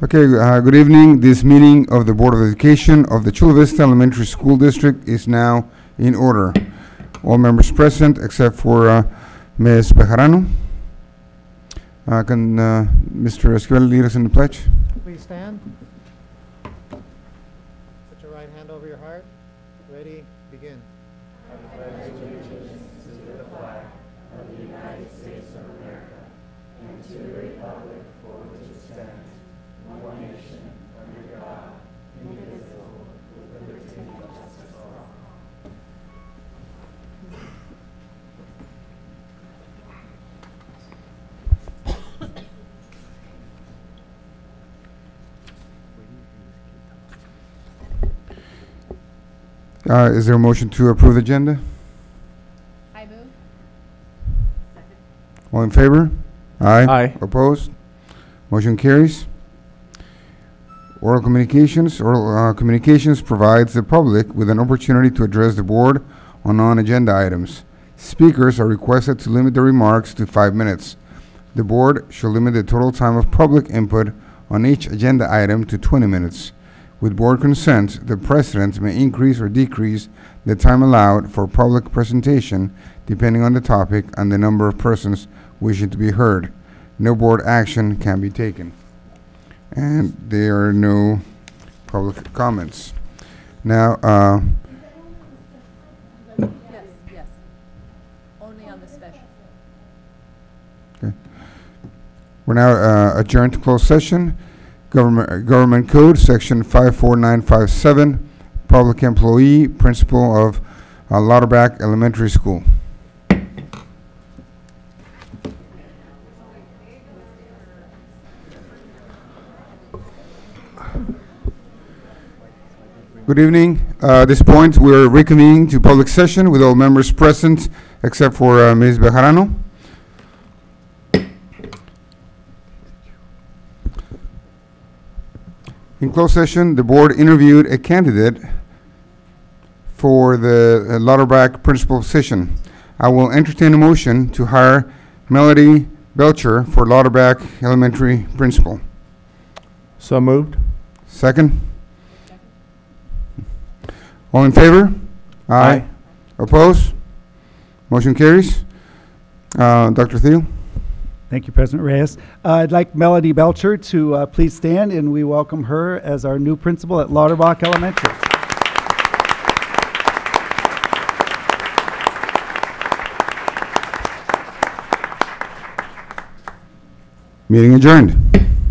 Okay, good evening. This meeting of the Board of Education of the Chula Vista Elementary School District is now in order. All members present except for Ms. Bejarano. Can Mr. Esquivel lead us in the pledge? Please stand. Put your right hand over your heart. Ready, begin. Is there a motion to approve the agenda? I move. All in favor? Aye. Aye. Opposed? Motion carries. Oral communications. Oral communications provides the public with an opportunity to address the board on non-agenda items. Speakers are requested to limit their remarks to 5 minutes. The board shall limit the total time of public input on each agenda item to 20 minutes. With board consent, the president may increase or decrease the time allowed for public presentation depending on the topic and the number of persons wishing to be heard. No board action can be taken. And there are no public comments. Now, Yes. Only on the special. we're now adjourned to closed session. Government Code, Section 54957, Public Employee, Principal of Lauterbach Elementary School. Good evening. At this point, we're reconvening to public session with all members present except for Ms. Bejarano. In closed session, the board interviewed a candidate for the Lauterbach principal position. I will entertain a motion to hire Melody Belcher for Lauterbach Elementary principal. So moved. Second? All in favor? Aye. Opposed? Motion carries. Dr. Thiel? Thank you, President Reyes. I'd like Melody Belcher to please stand, and we welcome her as our new principal at Lauterbach Elementary. Meeting adjourned.